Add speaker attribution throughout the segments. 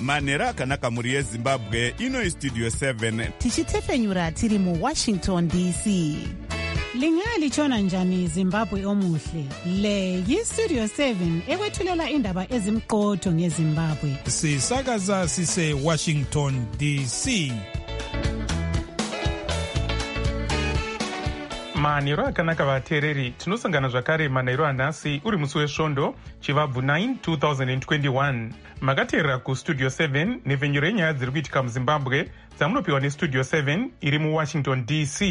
Speaker 1: manhero akanaka mhuri yezimbabwe. Ino istudio 7
Speaker 2: tichitefenyura tiri muWashington DC.
Speaker 3: Lingalitshona njani Zimbabwe omuhle? Le yiStudio 7 ekwethulela indaba ezimqotho ngeZimbabwe.
Speaker 4: Sisakaza sise Washington DC.
Speaker 5: Manhero akanaka vateereri, tinosangana zvakare manhero anhasi uri musi wesvondo chivabvu 9 2021. Makateerera kustudio 7 nhepfenyuro yenyaya dziri kuitika muZimbabwe dzamunopiwa nestudio 7 iri muWashington DC.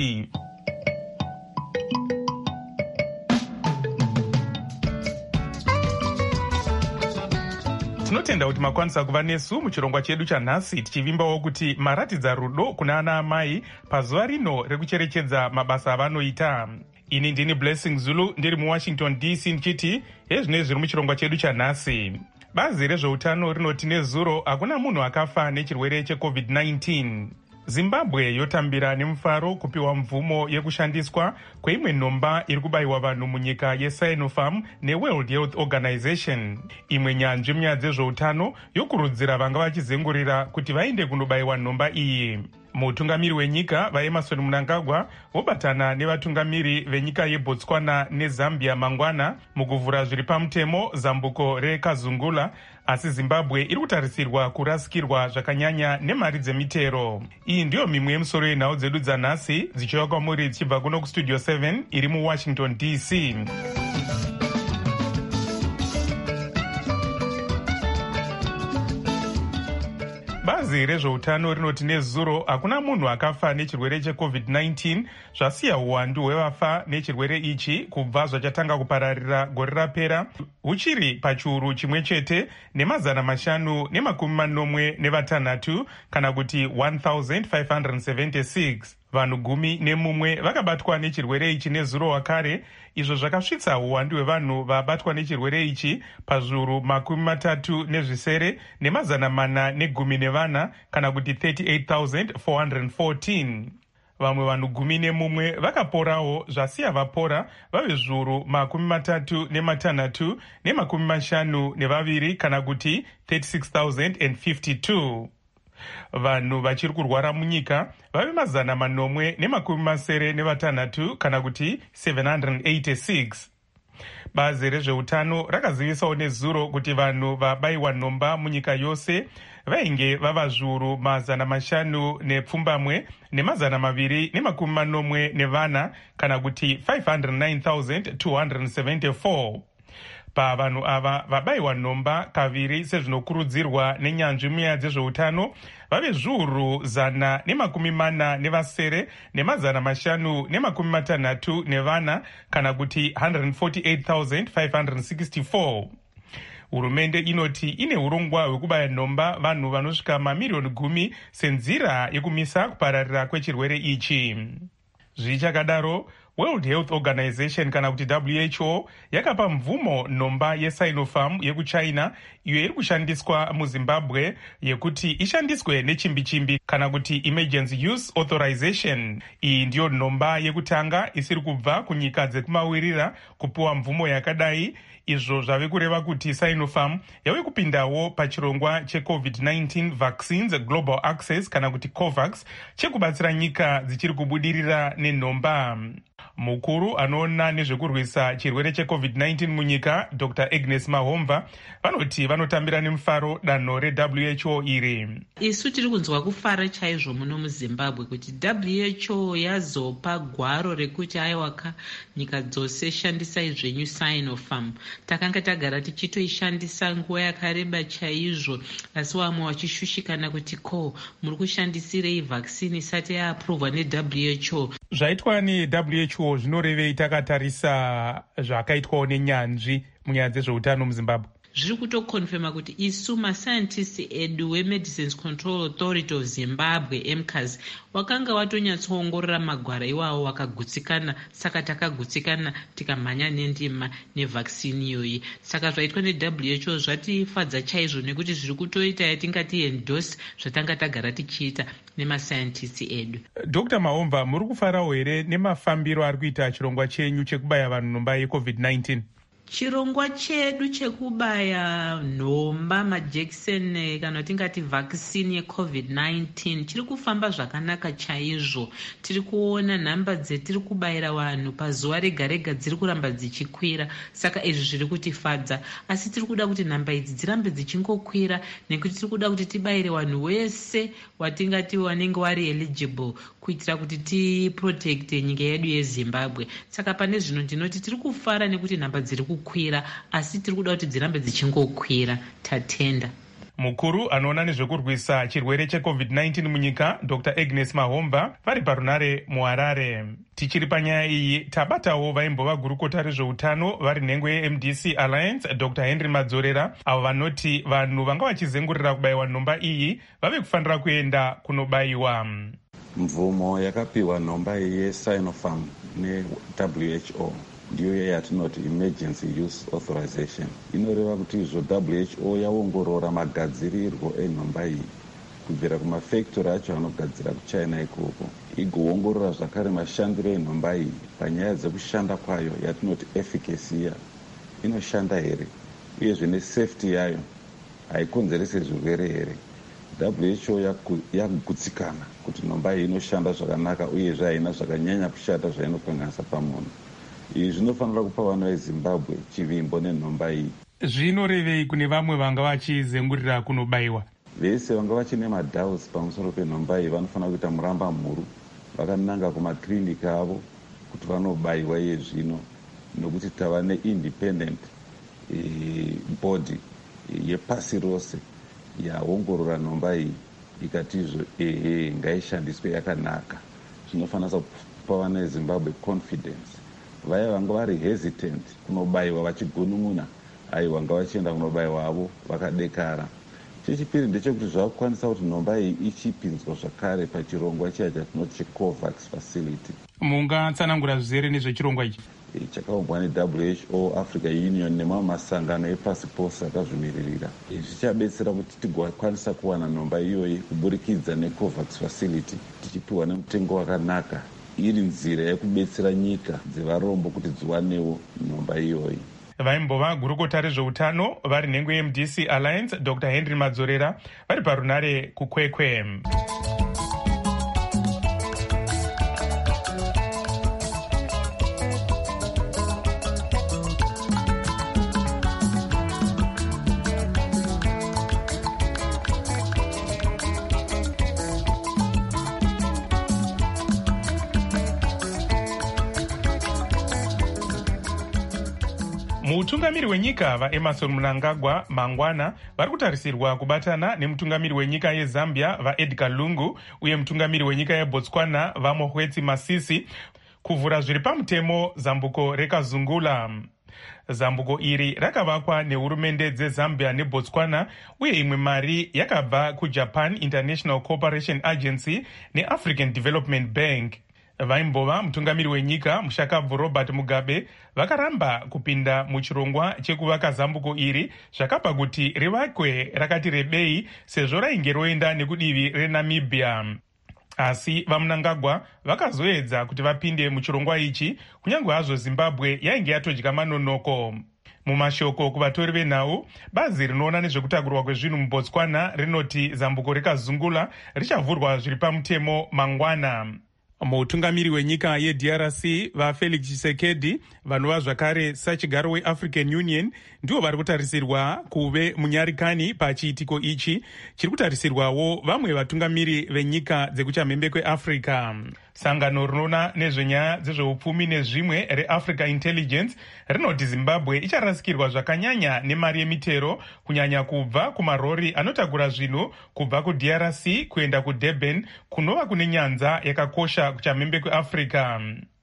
Speaker 5: Tinotenda kuti makwanisa kuva nesu muchirongwa chedu chanhasi, tichivimbawo kuti maratidza rudo kuna ana amai pazuva rino rekucherechedza mabasa avanoita. Ini ndini Blessing Zulu ndiri muWashington DC ndichiti hezvino zviri muchirongwa chedu chanhasi. Bazi rezveutano rinoti nezuro hakuna munhu akafa nechirwere cheCovid-19. Zimbabwe yotambira nemufaro kupiwa mvumo yekushandiswa kweimwe nhomba iri kubayiwa vanhu munyika yeSinopharm neWorld Health Organization. Imwe nyanzvi munyaya dzezveutano yokurudzira vanga vachizengurira kuti vaende kunobayiwa nhomba iyi. Mutungamiri wenyika vaEmmerson Mnangagwa vobatana nevatungamiri venyika yeBotswana neZambia mangwana mukuvhura zviri pamutemo zambuko reKazungula, asi Zimbabwe iri kutarisirwa kurasikirwa zvakanyanya nemari dzemitero. Iyi ndiyo mimwe yemusoro yenhau dzedu dzanhasi dzichiuya kwamuri dzichibva kuno kustudio 7 iri muWashington DC. Bazi rezveutano rinoti nezuro hakuna munhu akafa nechirwere cheCovid-19, zvasiya uwandu hwevafa nechirwere ichi kubva zvachatanga kupararira gore rapera huchiri pachiuru chimwe chete ne546 kana kuti 1576. Vanhu 11 vakabatwa nechirwere ichi nezuro wakare, izvo zvakasvitsa uwandu hwevanhu vabatwa nechirwere ichi pazviuru 37,414 kana kuti 38,414. Vamwe vanhu 11 vakaporawo, zvasiya vapora vave zviuru 36,52 kana kuti 36,052. Vanhu vachiri kurwara munyika vave 886 kana kuti 786. Bazi rezveutano rakazivisawo nezuro kuti vanhu vabayiwa nhomba munyika yose vainge vava zviuru 500,244 kana kuti 509,274. Pavanhu ava vabayiwa nhomba kaviri sezvinokurudzirwa nenyanzvi munyaya dzezveutano vave zviuru 147,564 kana kuti 148,564. Hurumende inoti ine urongwa hwekubaya nhomba vanhu vanosvika mamiliyoni 10 senzira yekumisa kupararira kwechirwere ichi. Zvichakadaro, World Health Organization kana kuti WHO yakapa mvumo nhomba yeSinopharm yekuChina iyo iri kushandiswa muZimbabwe yekuti ishandiswe nechimbi-chimbi kana kuti Emergency Use Authorization. Iyi ndiyo nhomba yekutanga isiri kubva kunyika dzekumawirira kupiwa mvumo yakadai. Izvo zvave kureva kuti Sinopharm yave kupindawo pachirongwa cheCovid-19 Vaccines Global Access kana kuti COVAX chekubatsira nyika dzichiri kubudirira nenhomba. Mukuru anoona nezvekurwisa chirwere cheCovid-19 munyika, Dr. Agnes Mahomva, vanoti vanotambira nemufaro danho reWHO iri.
Speaker 6: Isu tiri kunzwa kufara chaizvo muno muZimbabwe kuti WHO yazopa gwaro rekuti aiwaka nyika dzose shandisai zvenyu Sinopharm. Takanga tagara tichitoishandisa nguva yakareba chaizvo, asi vamwe vachishushikana kuti muri kushandisirei vaccine isati yaaprovwa neWHO.
Speaker 5: Zvaitwa neWHO zvinorevei takatarisa zvakaitwawo nenyanzvi munyaya dzezveutano muZimbabwe?
Speaker 6: Zviri kutokonfirma kuti isu mascientists edu weMedicines Control Authority of Zimbabwe MCAS wakanga watonyatsoongorora magwara iwawo wakagutsikana, saka takagutsikana tikamhanya nendima nevaccine iyoyi. Saka zvaitwa neWHO zvatifadza chaizvo nekuti zviri kutoita yatingati endorse zvatanga tagara tichiita nemascientists edu.
Speaker 5: Dr. Mahomva, muri kufarawo here nemafambiro ari kuita chirongwa chenyu chekubaya vanhu nhomba yeCovid-19?
Speaker 6: Chirongwa chedu chekubaya nhomba majekiseni kana tingati vhakisini yeCovid-19 chiri kufamba zvakanaka chaizvo. Tiri kuona nhamba dzetiri kubayira vanhu pazuva rega rega dziri kuramba dzichikwira, saka izvi zviri kutifadza. Asi tiri kuda kuti nhamba idzi dzirambe dzichingokwira nekuti tiri kuda kuti tibayire vanhu wese watingati wanenge wari eligible kuitira kuti tiprotecte nyika yedu yeZimbabwe. Saka pane zvino ndinoti tiri kufara nekuti nhamba dziri kukwira, asi tiri kuda kuti dzirambe dzichingokwira. Tatenda.
Speaker 5: Mukuru anoona nezvekurwisa chirwere cheCovid-19 munyika, Dr. Agnes Mahomba, vari parunare muHarare. Tichiri panyaya iyi, tabatawo vaimbova gurukota rezveutano vari nhengo yeMDC Alliance, Dr. Henry Madzorera, avo vanoti vanhu vanga vachizengurira kubayiwa nhomba iyi vave kufanira kuenda kunobayiwa.
Speaker 7: Mvumo yakapiwa nhomba yeSinopharm neWHO ndiyo yatinoti emergency use authorization. Inoreva kuti izvo WHO yaongorora magadzirirwo enhomba iyi kubvira kumafactory acho anogadzira kuChina ikoko, igoongorora zvakare mashandiro enhomba iyi panyaya dzekushanda kwayo yatinoti efficacy yayo, inoshanda here uyezve nesafety yayo haikonzerese zvirwere here. WHO yakugutsikana kuti nhomba iyi inoshanda zvakanaka uyezve haina zvakanyanya kushata zvainokanganisa pamunhu. Izvi zvinofanira kupa vana veZimbabwe chivimbo nenhomba iyi.
Speaker 5: Zvinorevei kune vamwe vanga vachizengurira kunobayiwa?
Speaker 7: Vese vanga vachine madhauts pamusoro penhomba iyi vanofanira kuita muramba mhuru vakananga kumaklinika avo kuti vanobayiwa iye zvino, nokuti tava neindependent body yepasi rose yaongorora nhomba iyi ikati izvo ngaishandiswe yakanaka. Zvinofanira kupa vana veZimbabwe confidence. Vaya vanga vari hesitant kunobayiwa vachigunun'una, vanga vachienda kunobayiwa avo vakadekara. Chechipiri ndechekuti zvakukwanisa kuti nhomba iyi ichipinzwa zvakare pachirongwa chiya chatinoti cheCOVAX facility.
Speaker 5: Mungatsanangura zvizere nezvechirongwa ichi?
Speaker 7: Chakaumbwa neWHO, Africa Union nemamwe masangano epasi pose akazvimiririra. Zvichabetsera kuti tigokwanisa kuwana nhomba iyoyi kuburikidza neCOVAX facility tichipiwa nemutengo wakanaka, iri nzira yekubetsera nyika dzevarombo kuti dziwanewo nhomba iyoyi.
Speaker 5: Vaimbova gurukota rezveutano vari nhengo yeMDC Alliance, Dr. Henry Madzorera, vari parunare kuKwekwe. Mutungamiri wenyika vaEmmerson Mnangagwa mangwana vari kutarisirwa kubatana nemutungamiri wenyika yeZambia vaEdgar Lungu uye mutungamiri wenyika yeBotswana vaMokgweetsi Masisi kuvhura zviri pamutemo zambuko reKazungula. Zambuko iri rakavakwa nehurumende dzeZambia neBotswana uye imwe mari yakabva kuJapan International Cooperation Agency neAfrican Development Bank. Vaimbova mutungamiri wenyika mushakabvu Robert Mugabe vakaramba kupinda muchirongwa chekuvaka zambuko iri zvakabva kuti rivakwe rakati rebei sezvo rainge roenda nekudivi reNamibia. Asi vaMnangagwa vakazoedza kuti vapinde muchirongwa ichi kunyange hazvo Zimbabwe yainge yatodya manonoko. Mumashoko kuvatori venhau, bazi rinoona nezvekutakurwa kwezvinhu muBotswana rinoti zambuko reKazungula richavhurwa zviri pamutemo mangwana. Mutungamiri wenyika yeDRC vaFelix Tshisekedi vanova zvakare sachigaro weAfrican Union ndivo vari kutarisirwa kuve munyarikani pachiitiko ichi chiri kutarisirwawo vamwe vatungamiri venyika dzekuchamhembe kweAfrica. Sangano rinoona nezvenyaya dzezveupfumi nezvimwe reAfrica Intelligence rinoti Zimbabwe icharasikirwa zvakanyanya nemari yemitero kunyanya kubva kumarori anotakura zvinhu kubva kuDRC kuenda kuDurban kunova kune nyanza yakakosha kuchamhembe kweAfrica.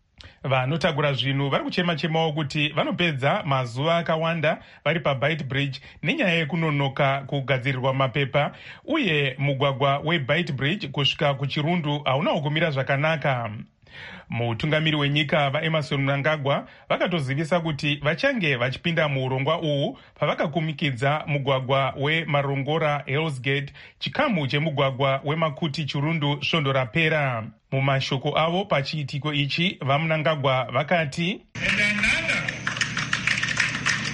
Speaker 5: Vanotakura zvinhu vari kuchema-chemawo kuti vanopedza mazuva akawanda vari paBeitbridge nenyaya yekunonoka kugadzirirwa mapepa uye mugwagwa weBeitbridge kusvika kuChirundu haunawo kumira zvakanaka. Mutungamiri wenyika vaEmmerson Mnangagwa vakatozivisa kuti vachange vachipinda muurongwa uhu pavakakumikidza mugwagwa weMarongora Hellsgate, chikamu chemugwagwa weMakuti Chirundu svondo rapera. Mumashoko avo pachiitiko ichi vaMnangagwa vakati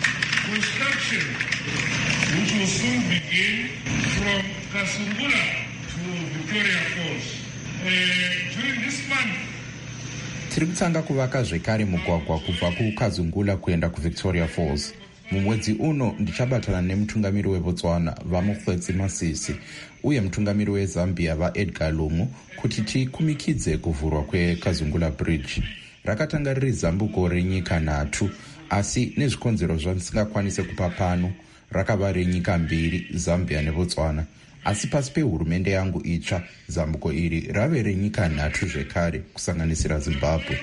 Speaker 8: construction, which will soon begin from Kasungula to Victoria Falls. During this month,
Speaker 9: tiri kutanga kuvaka zvekare mugwagwa kubva kukazungula kuenda kuvictoria falls. Mumwedzi uno ndichabatana nemutungamiri weBotswana vaMokgweetsi Masisi uye mutungamiri weZambia vaEdgar Lungu kuti tikumikidze kuvhurwa kwekazungula bridge. Rakatanga riri zambuko renyika 3, asi nezvikonzero zvandisingakwanise kupa pano rakava renyika 2, Zambia neBotswana. Asi pasi pehurumende yangu itsva, zambuko iri rave renyika 3 zvekare kusanganisira Zimbabwe.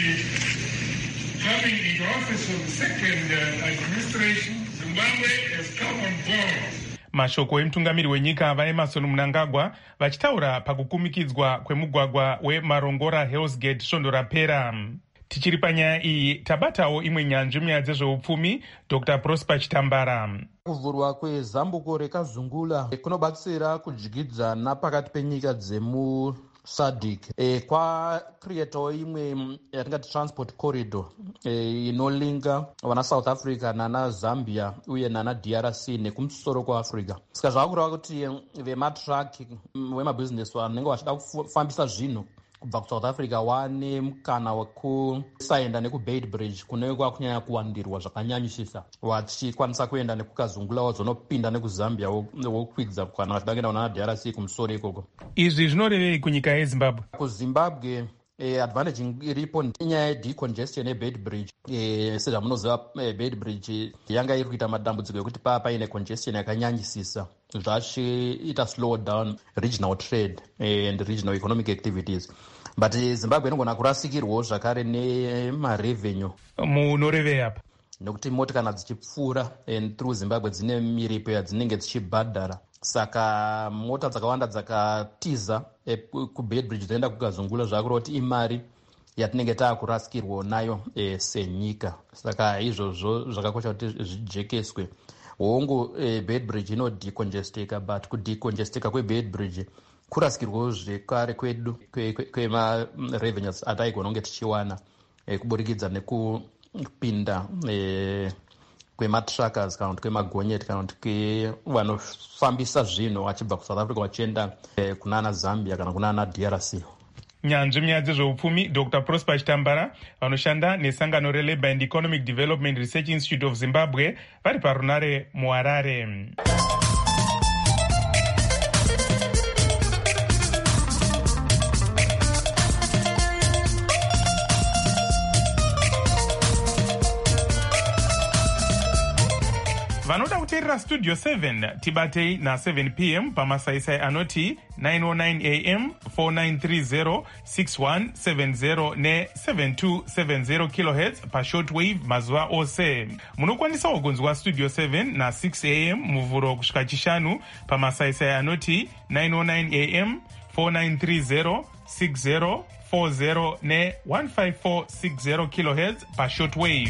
Speaker 8: Coming into office of the second administration, Zimbabwe has come on board.
Speaker 5: Mashoko emutungamiri wenyika vaEmmerson Mnangagwa vachitaura pakukumikidzwa kwemugwagwa weMarongora Hell's Gate svondo rapera. Tichiri panyaya iyi tabatawo imwe nyanzvi munyaya dzezveupfumi, Dr. Prosper Chitambara.
Speaker 10: Kuvhurwa kwezambuko rekazungula kunobatsira kudyidzana pakati penyika dzemu SADC. Kwacreatawo imwe yatingati transport corridor inolinga vana South Africa nana Zambia uye nana DRC nekumusoro kwaAfrica. Saka zvavakureva kuti vematraki vemabhizinesi vanenge vachida kufambisa zvinhu kubva kuSouth Africa wane mukana wekusaenda nekubait bridge kunenge kwakunyanya kuwandirwa zvakanyanyisisa, vachikwanisa kuenda nekukazungula wazonopinda nekuzambia wokwidza kana vachidangira nana DRC kumusoro ikoko.
Speaker 5: Izvi zvinorevei kunyika yeZimbabwe?
Speaker 10: KuZimbabwe advantage iripo inyaya yedecongestion yebait bridge. Sezvamunoziva bait bridge yanga iri kuita madambudziko ekuti paine congestion yakanyanyisisa, zvachiita slow down regional trade and regional economic activities. But Zimbabwe inogona kurasikirwawo zvakare nemarevenue.
Speaker 5: Munorevei apa?
Speaker 10: Nekuti moti kana dzichipfuura and through Zimbabwe dzine miripo yadzinenge dzichibhadhara. Saka mota dzakawanda dzakatiza kubait bridge dzoenda kukazungula zvakureva kuti imari yatinenge taakurasikirwa nayo senyika. Saka izvozvo zvakakosha kuti zvijekeswe. Hongu bait bridge inodecongestika, but kudecongestika kwebait bridge kurasikirwawo zvekare kwedu kwemarevenues ataigona kunge tichiwana kuburikidza nekupinda kwematrackers kana kuti kwemagonyeti kana kuti kwevanofambisa zvinhu vachibva kuSouth Africa vachienda kunana Zambia kana kunana DRC.
Speaker 5: Nyanzvi munyaya dzezveupfumi, Dr. Prosper Chitambara vanoshanda nesangano reLabour and Economic Development Research Institute of Zimbabwe vari parunare muHarare. Vanoda kuteerera Studio 7 tibatei na7 p.m. pamasaisai anoti 909 am 4930 6170 ne7270 kHz pashortwave mazuva ose. Munokwanisa kugonzwa Studio 7 na 6 am muvhuro kusvika chishanu pamasaisai anoti 909 am 4930 6040 ne 15460 kHz pashortwave.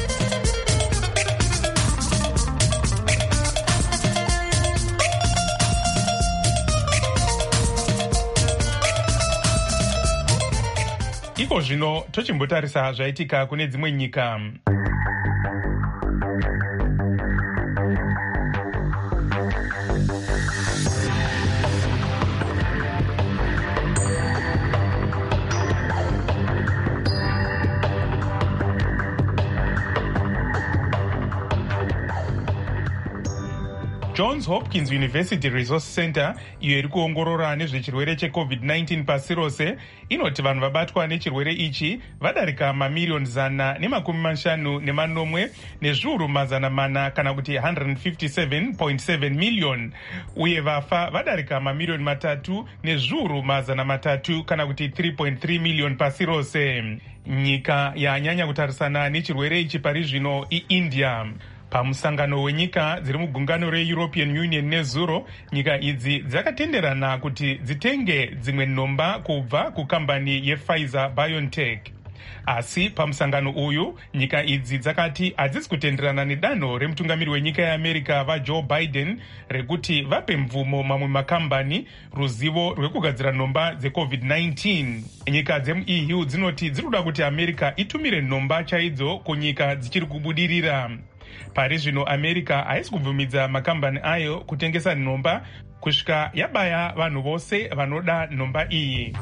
Speaker 5: Iko zvino tochimbotarisa zvaitika kune dzimwe nyika. Johns Hopkins University Resource Center, iyo iri kuongorora nezvechirwere cheCovid-19 pasi rose, inoti vanhu vabatwa nechirwere ichi vadarika mamiliyoni 150 nezviuru 400 kana kuti 157.7 million, uye vafa vadarika mamiliyoni 3 nezviuru 300 kana kuti 3.3 million pasi rose. Nyika yanyanya kutarisana nechirwere ichi pari zvino iIndia. Pamusangano wenyika dziri mugungano reEuropean Union nezuro, nyika idzi dzakatenderana kuti dzitenge dzimwe nhomba kubva kukambani yePfizer BioNTech. Asi pamusangano uyu nyika idzi dzakati hadzisi kutenderana nedanho remutungamiri wenyika yeAmerica vaJoe Biden rekuti vape mvumo mamwe makambani ruzivo rwekugadzira nhomba dzeCovid-19. Nyika dzemuEU dzinoti dziri kuda kuti America itumire nhomba chaidzo kunyika dzichiri kubudirira. Pari zvino America haisi kubvumidza makambani ayo kutengesa nhomba kusvika yabaya vanhu vose vanoda nhomba iyi.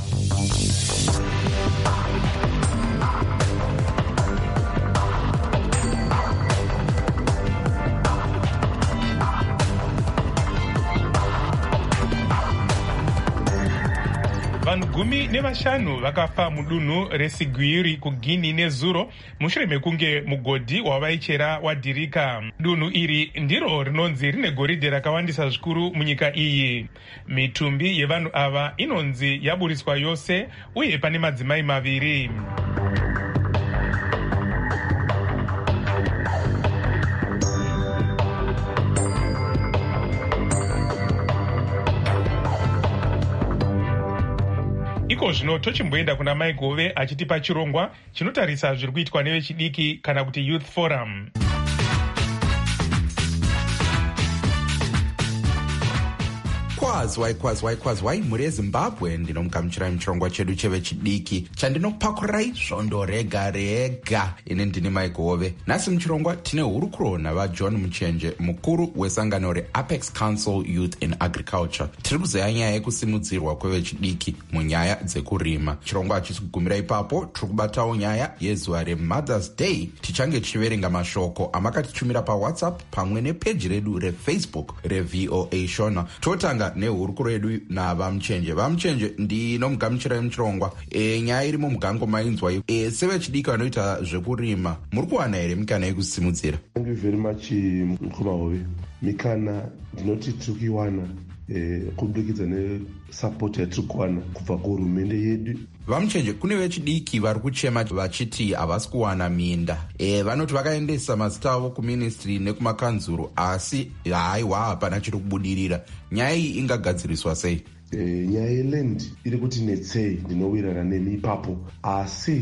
Speaker 5: Vanhu 15 vakafa mudunhu reSiguiri kuGuinea nezuro mushure mekunge mugodhi wavaichera wadhirika. Dunhu iri ndiro rinonzi rine goridhe rakawandisa zvikuru munyika iyi. Mitumbi yevanhu ava inonzi yaburiswa yose uye pane madzimai 2. Iko zvino tochimboenda kuna Mike Hove achitipa chirongwa chinotarisa zviri kuitwa nevechidiki kana kuti Youth Forum.
Speaker 9: Kwazwai mhuri yeZimbabwe, ndinomugamuchirai muchirongwa chedu chevechidiki chandinokupakurirai svondo rega rega. Ini ndini Mike Hove. Nhasi muchirongwa tine hurukuro navaJohn Muchenje, mukuru wesangano reApex Council Youth in Agriculture. Tiri kuzeya nyaya yekusimudzirwa kwevechidiki munyaya dzekurima. Chirongwa hachisi kugumira ipapo, tiri kubatawo nyaya yezuva reMothers Day. Tichange tichiverenga mashoko amakatitumira paWhatsApp pamwe nepeji redu reFacebook reVOA Shona. Totanga nehurukuro yedu navaMuchenje. VaMuchenje, ndinomugamuchirai muchirongwa. Nyaya iri mumugango mainzwa. Sevechidiki vanoita zvekurima, muri kuwana here mikana yekusimudzira?
Speaker 11: Thank you very much, Mukoma Hove. Mikana ndinoti tiri kuiwana kubudikidza nesupport yatiri kuwana kubva kuhurumende yedu.
Speaker 9: VaMuchenje, kune vechidiki vari kuchema vachiti havasi kuwana minda. Vanoti vakaendesa mazita avo kuministry nekumakanzuro, asi haiwa hapana chiri kubudirira. Nyaya iyi ingagadziriswa sei?
Speaker 11: Nyaya yeland iri kuti netsei, ndinowirana nemi ipapo, asi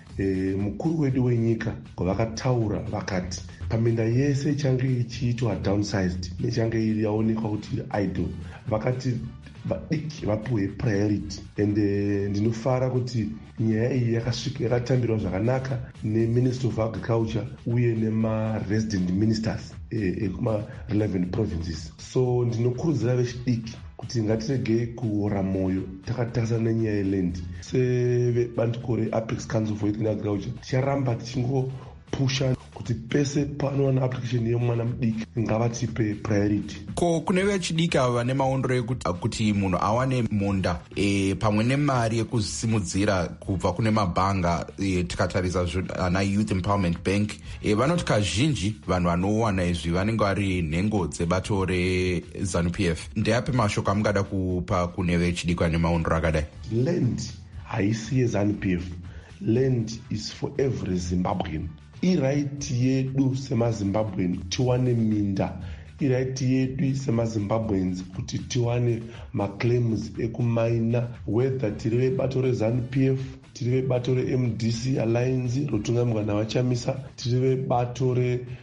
Speaker 11: mukuru wedu wenyika kwavakataura vakati paminda yese ichange ichiitwa downsized nechange iri yaonekwa kuti idle, vakati vadiki vapuwe priority. And ndinofara kuti nyaya iyi yakatambirwa zvakanaka neMinister of Agriculture uye nemaresident ministers ekuma-relevant provinces. So ndinokurudzira vechidiki kuti ngatirege kuora mwoyo takatarisana nenyaya yeland. Sevebandiko reApex Council for Youth in Agriculture ticharamba tichingopusha kuti pese panowana application yemwana mudiki ngavatipe priority.
Speaker 9: Ko kune vechidiki ava vane maondero ekuti munhu awane munda pamwe nemari yekusimudzira kubva kune mabhanga, tikatarisa ana Youth Empowerment Bank, vanoti kazhinji vanhu vanowana izvi vanenge vari nhengo dzebato reZANU-PF. Ndeape mashoko amungada kupa kune vechidiki vane maondero akadai?
Speaker 11: Land haisi yeZANU-PF. Land is for every Zimbabwean. Iraiti yedu semaZimbabwean tiwane minda. Iraiti yedu semaZimbabweans kuti tiwane maclaims ekumaina, whether tiri vebato reZANU-PF, tiri vebato reMDC Alliance rotungamirwa navachamisa, tiri vebato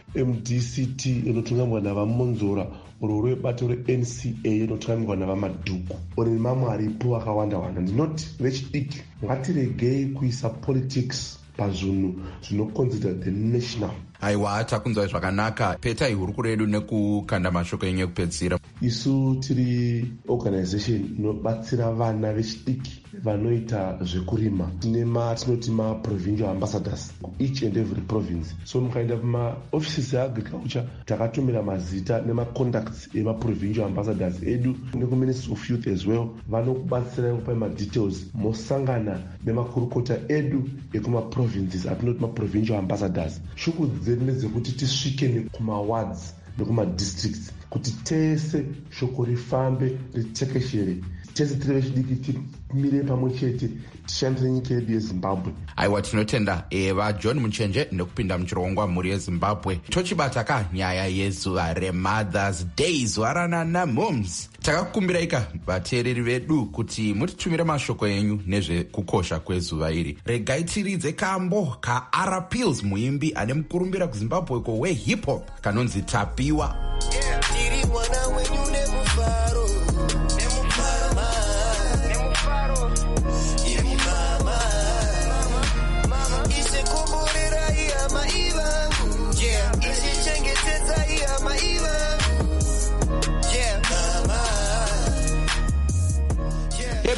Speaker 11: reMDCT rotungamirwa navamonzora, oro bato reNCA rotungamirwa navamadhuku, ori mamwe aripo akawanda-wanda. Ndinoti vechidiki ngatiregei kuisa politics pazvinhu zvinoconsider the national.
Speaker 9: Aiwa, takunzwa zvakanaka. Petai hurukuro yedu nekukanda mashoko enyu ekupedzisira.
Speaker 11: Isu tiri organization inobatsira vana vechidiki vanoita zvekurima. Tinoti ma-provincial ambassadors each and every province. So mukaenda kuma-offices eagriculture takatumira mazita nema-contacts ema-provincial ambassadors edu neku-Ministry of Youth as well. Vanokubatsira kupai ma-details mosangana nemakurukota edu ekuma-provinces atinoti ma-provincial ambassadors. Shuku dzedu ndedzekuti tisvike nekuma-wards nekuma-districts kuti tese shoko rifambe ritekeshere, tese tiri vechidiki timire pamwe chete tishandire nyika yedu yeZimbabwe.
Speaker 9: Aiwa, tinotenda vaJohn Muchenje nekupinda muchirongwa mhuri yeZimbabwe. Tochibata ka nyaya yezuva reMothers Day, zuva rananaMoms. Takakukumbiraika vateereri vedu kuti mutitumire mashoko enyu nezvekukosha kwezuva iri. Regai tiridze kambo kaR Pills, muimbi ane mukurumbira kuZimbabwe wehip hop kanonzi Tapiwa.
Speaker 12: Tiri mwana wenyu nemufaro, ise kumburira iya mai vangu, ise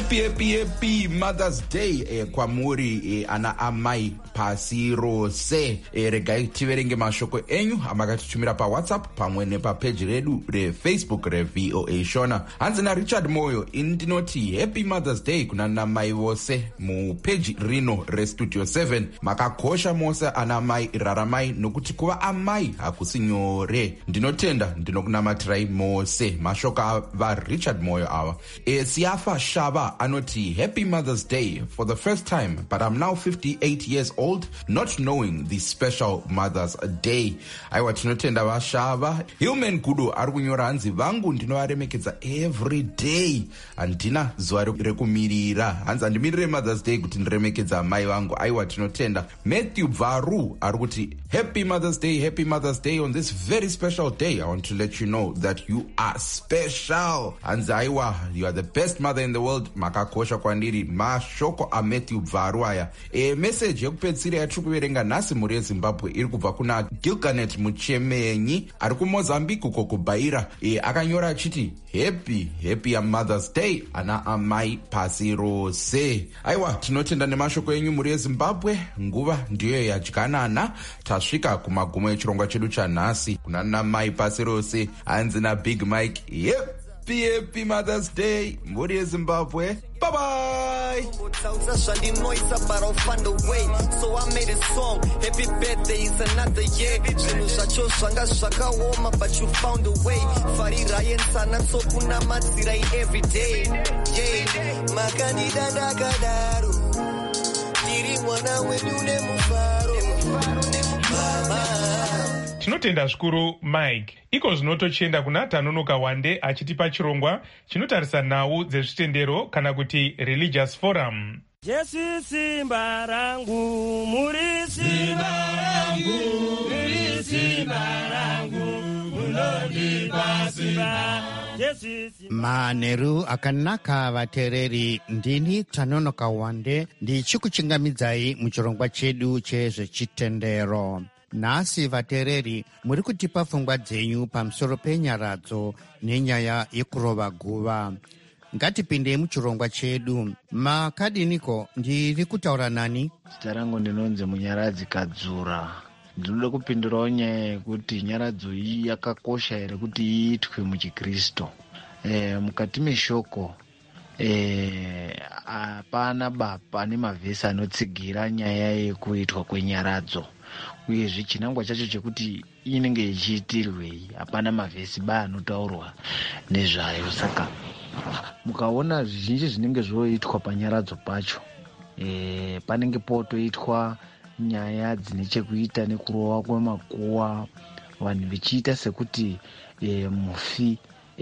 Speaker 9: Happy Mother's Day kwamuri ana amai pasi rose. Regai tiverenge mashoko enyu amakatitumira paWhatsApp pamwe nepapeji redu reFacebook reVOA Shona. Hanzina Richard Moyo indinoti Happy Mother's Day kuna namai vose mupeji rino reStudio 7. Makakosha mose ana mai raramai nokuti kuva amai hakusi nyore. Ndinotenda ndinokunamatirai mose. Mashoka va Richard Moyo awa. Siafa Shaba anoti Happy Mother's Day for the first time, but I'm now 58 years old not knowing the special Mother's Day. Aiwa tinotenda va Shaba. Hilman Kudu arikunyora hanzi vangu ndinovaremekedza every day. Andina zuva rekumirira. Hanzi andimirire Mother's Day kuti ndiremekedza mai vangu. Aiwa tinotenda. Matthew Varu arikuti Happy Mother's Day, Happy Mother's Day. On this very special day, I want to let you know that you are special. Hanzi aiwa, you are the best mother in the world. Makakosha kwandiri mashoko a Matthew Varu aya. Message yekupedzisira yatikuverenga nhasi muri yeZimbabwe iri kubva kuna Gilganet Muchemenyi ari kuMozambique uko kuBaira. Akanyora achiti happy Mother's Day ana amai pasi rose. Aiwa tinotenda nemashoko enyu muri yeZimbabwe. Nguva ndiyo yadyanana. Tasvika kumagumo echirongwa chedu chanhasi kuna namai pasi rose. Hanzi naBig Mike. Happy Mother's Day muri yeZimbabwe. Bye bye.
Speaker 12: But I'll find a way. So I made a song. Happy birthday is another year. But you found a way. Farira yensana so kuna matsirai every day. Yeah. Makanida dakadaru. Diri mwana wenyune mufaro.
Speaker 5: Tinotenda zvikuru Mike. Iko zvinotochenda kuna Tanonoka Wande achitipa chirongwa chinotarisa nhau dzezvitendero kana kuti religious forum.
Speaker 13: Jesu simba rangu, muri simba rangu, muri simba rangu, munondipa simba.
Speaker 14: Manheru akanaka vateereri, ndini Tanonoka Wande ndichikuchingamidzai muchirongwa chedu chezvechitendero. Nhasi vateereri, muri kutipa pfungwa dzenyu pamusoro penyaradzo nenyaya yekurova guva. Ngatipindei muchirongwa chedu. Makadiniko, ndiri kutaura nani?
Speaker 15: Zita rangu ndinonzi Munyaradzi Kadzura. Ndinoda kupindurawo nyaya yekuti nyaradzo iyi yakakosha here kuti iitwe muchiKristu. Mukati meshoko hapana bapa nemavhesi anotsigira nyaya yekuitwa kwenyaradzo. Uyezve chinangwa chacho chekuti inenge ichiitirwei hapana mavhesi anotaurwa nezvayo. Saka mukaona zvizhinji zvinenge zvoitwa panyaradzo pacho, panenge potoitwa nyaya dzine chekuita nekurova kwemakuwa, vanhu vechiita sekuti mufi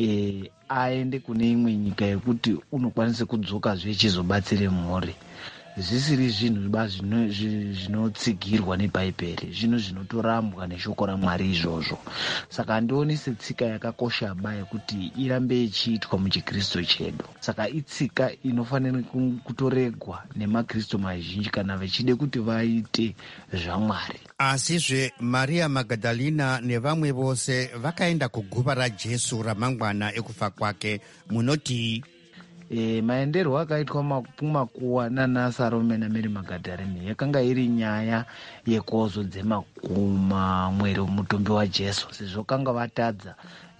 Speaker 15: aende kune imwe nyika yekuti unokwanisa kudzoka zvechizobatsire mhuri. Zvisiri zvinhu zvinotsigirwa nebhaibheri, zvinhu zvinotorambwa neshoko raMwari izvozvo. Saka handioni setsika yakakosha yekuti irambe ichiitwa muchiKristu chedu. Saka itsika inofanira kutoregwa nemaKristu mazhinji kana vechide kuti vaite zvaMwari.
Speaker 14: Asizve Maria Magadalena nevamwe vose vakaenda kuguva raJesu ramangwana ekufa kwake. Munoti
Speaker 15: maenderwo akaitwa makuwa nana Salome naMary Magadalena yakanga iri nyaya yekozo dzemakuma mweri womutumbi waJesu, sezvo kanga vatadza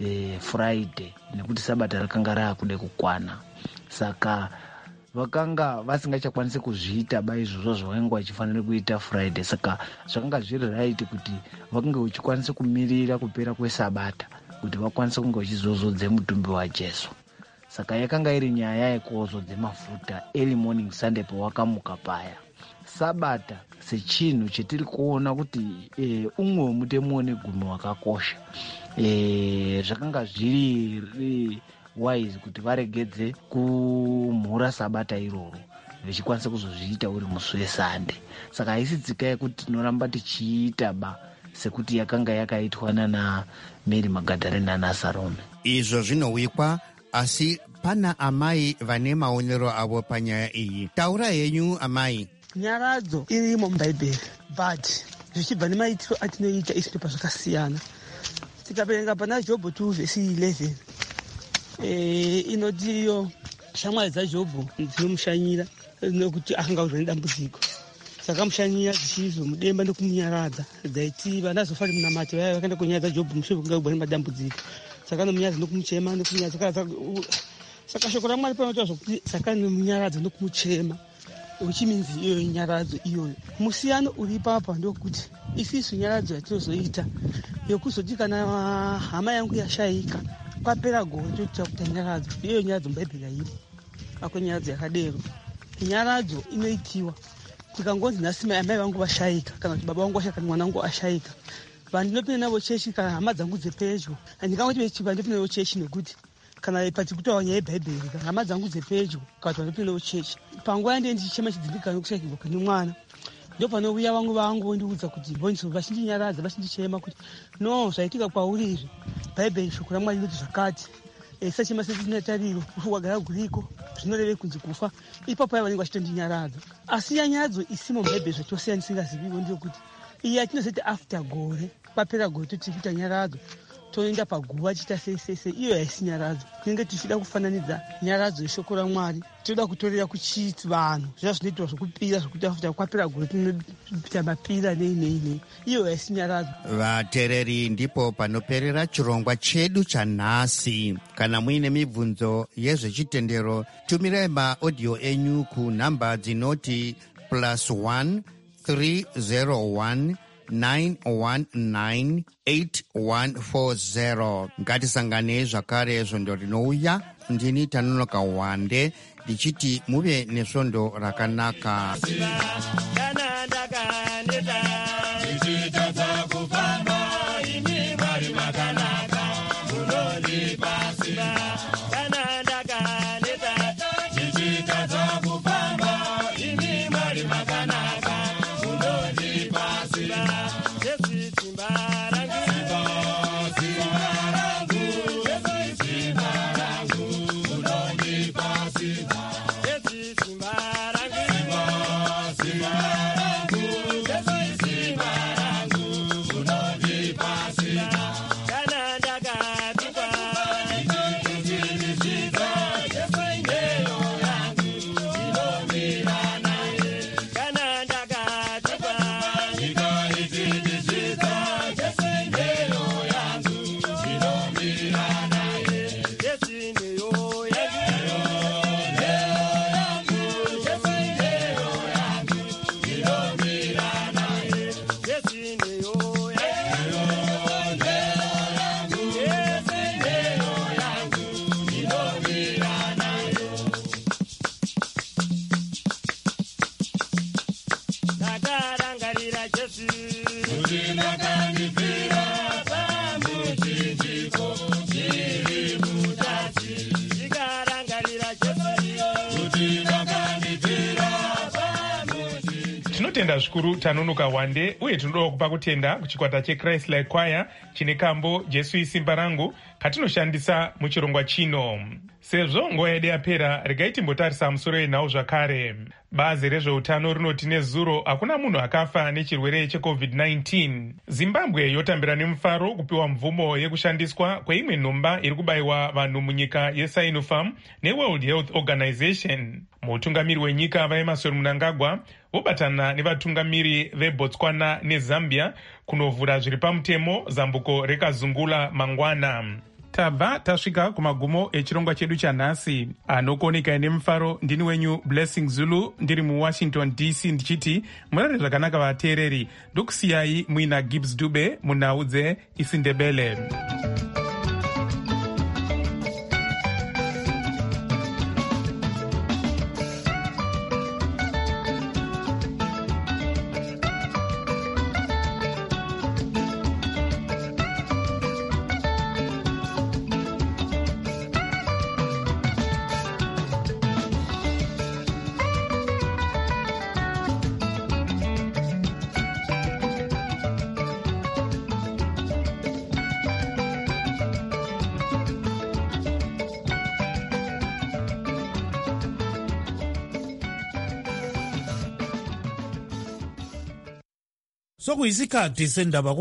Speaker 15: Friday nekuti sabata rakanga raakude kukwana. Saka vakanga vasingachakwanisi kuzviita izvozvo zvavanga vachifanira kuita Friday. Saka zvakanga zviri right kuti vakanga vachikwanisa kumirira kupera kwesabata kuti vakwanise kunge vachizozodze mutumbi waJesu. Saka yakanga iri nyaya yekozodze mafuta early morning Sunday pawakamuka paya. Sabata sechinhu chetiri kuona kuti umwe wemutemo negumi wakakosha. Zvakanga zviri wise kuti varegedze kumhura sabata iroro vechikwanisa kuzozviita uri musi weSunday. Saka haisi tsika yekuti tinoramba tichiita sekuti yakanga yakaitwa nana Mary Magadalena naSalome.
Speaker 14: Izvo zvinowikwa, asi pana amai vane maonero avo panyaya iyi. Taura yenyu amai.
Speaker 16: Nyaradzo irimo mubhaibheri, but zvichibva nemaitiro atinoita isi pazvakasiyana. Tikaverenga pana Jobho 2:11 inotiyo shamwari dzaJobho dzinomushanyira nekuti akangaudzwa nedambudziko, saka mushanyira dzichizomudemba nekumunyaradza, dzaiti vandazofa ri munamati vaya vakaenda kunyaya dzaJobho mushure kungaugwa nemadambudziko, saka nomunyaradza nokumuchema nokunyaradza. Saka shoko raMwari panotaura zvokuti saka nomunyaradza nokumuchema, uchiminzi iyoyo nyaradzo iyoyo. Musiyano uri papa ndokuti isisu nyaradzo yatinozoita yokuzoti kana hama yangu yashayika kwapera gore toita kuti nyaradzo iyoyo nyaradzo muBhaibheri iri ako nyaradzo yakadero. Nyaradzo inoitiwa tikangonzi nhasi mai vangu vashayika kana kuti baba vangu vashayika kana mwana wangu ashayika, vandinopinda navo chechi kana hama dzangu dzepedyo, handingangoti vandinopinda navo chechi nekuti kana patikutaura nyaya yeBhaibheri kana hama dzangu dzepedyo kana kuti vandinopinda navo chechi, panguva yandee ndichichema chidzimbikano nokushayikirwa kune mwana, ndo panouya vamwe vangu vondiudza kuti boniso vachindinyaradza vachindichema kuti no zvaitika kwauri izvi Bhaibheri shoko raMwari rinoti zvakati, sachema setina tariro wagara guriko zvinoreve kunzi kufa. Ipapo paya vanenge vachitondinyaradza, asi nyanyadzo isimo muBhaibheri zvatosiyana ndisingaziviwo ndeyekuti iyi yatinozoti after gore kwapera gore toti kuita nyaradzo toenda paguva chita seisese, iyo haisi nyaradzo. Tinenge tichida kufananidza nyaradzo yeshoko raMwari, toda kutorera kuchiti vanhu zviya zvinoitwa zvokupira zvokuti after kwapera gore tinoita mapira nei, iyo haisi nyaradzo.
Speaker 14: Vateereri, ndipo panoperera chirongwa chedu chanhasi. Kana muine mibvunzo yezvechitendero, tumirai maaudio enyu kunhamba dzinoti +1 301 919 8140. Ngatisangane zvakare svondo rinouya. Ndini Tanonoka Wande ndichiti muve nesvondo rakanaka.
Speaker 5: Tinotenda zvikuru Tanonoka Wande, uye tinoda kupa kutenda kuchikwata cheChrist Like Choir chine kambo Jesu isimba rangu katinoshandisa muchirongwa chino. Sezvo nguva yedu yapera, regai timbotarisa musoro yenhau zvakare. Bazi rezveutano rinoti nezuro hakuna munhu akafa nechirwere cheCovid-19. Zimbabwe yotambira nemufaro kupiwa mvumo yekushandiswa kweimwe nhomba iri kubayiwa vanhu munyika yeSinopharm neWorld Health Organization. Mutungamiri wenyika vaEmmerson Mnangagwa vobatana nevatungamiri veBotswana neZambia kunovhura zviri pamutemo zambuko rekazungula mangwana. Tabva tasvika kumagumo echirongwa chedu chanhasi. Anokuonekai nemufaro ndini wenyu Blessing Zulu, ndiri muWashington DC ndichiti murare zvakanaka vateereri. Ndokusiyai muina Gibbs Dube munhau dzeIsindebele.
Speaker 4: Sokuyisikhathi sendaba